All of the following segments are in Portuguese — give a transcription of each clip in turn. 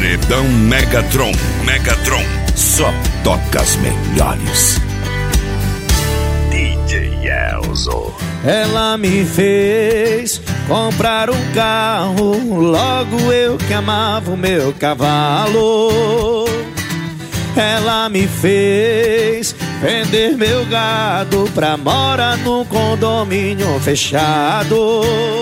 Paredão Megatron. Só toca as melhores. DJ Elzo. Ela me fez comprar um carro, logo eu que amava o meu cavalo. Ela me fez vender meu gado pra morar num condomínio fechado.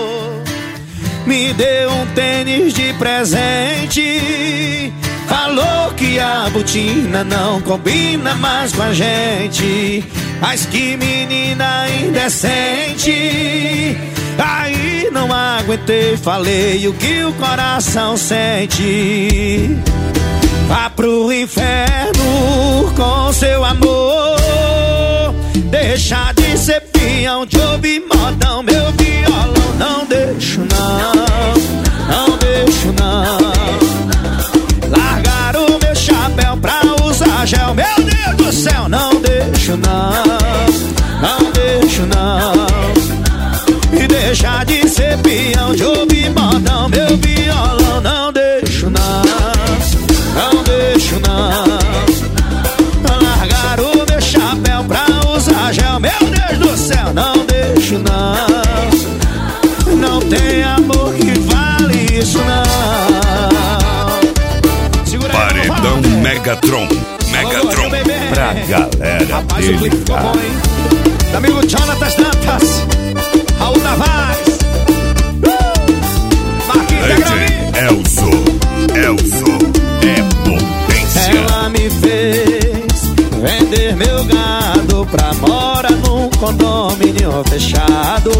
Me deu um tênis de presente, falou que a botina não combina mais com a gente. Mas que menina indecente. Aí não aguentei, falei o que o coração sente. Vá pro inferno com seu amor, deixa de ser peão, de ouvir modão, meu violão. Não deixo não, não deixo não. Largar o meu chapéu pra usar gel, meu Deus do céu. Não deixo não, não deixo não. E deixar de ser peão, de ouvir modão, meu violão. Não deixo não, não deixo não. Largar o meu chapéu pra usar gel, meu Deus do céu. Não deixo não. Não tem amor que vale isso não. Segura aí, Paredão Megatron. Pra galera. Rapaz, o clipe ficou bom, hein? Amigo Jonatas Dantas, Raul Tavares, Marquinhos da Graminha. Elzo é potência. Ela me fez vender meu gado pra morar num condomínio fechado.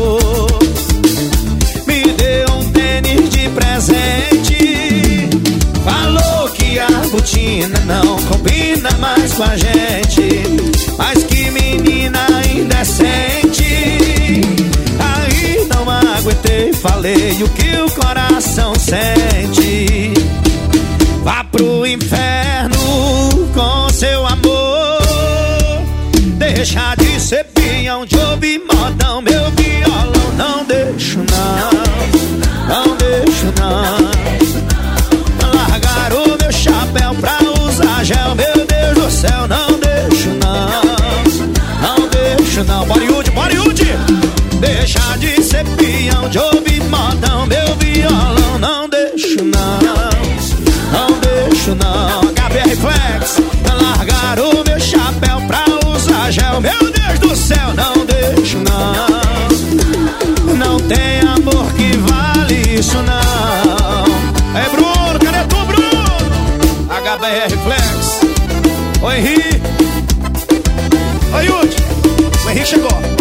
Me deu um tênis de presente, falou que a botina não combina mais com a gente. Mas que menina indecente. Aí não aguentei, falei o que o coração sente. Vá pro inferno com seu amor, deixa de ser peão, de ouvir modão, meu violão. Não deixo não, não deixo não. Largar o meu chapéu pra usar gel, meu Deus do céu. Não deixo não, não deixo não. Bodywood, deixa de ser peão, de ouvir modão, meu violão. Não deixo não, não deixo não. HB Flex, largar o meu chapéu pra usar gel, meu Deus do céu. Não deixo não. Não tem amor que vale isso não. É Bruno, cadê tu, Bruno? HBR Flex. Oi, Henrique. Oi, Yudi. O Henrique chegou.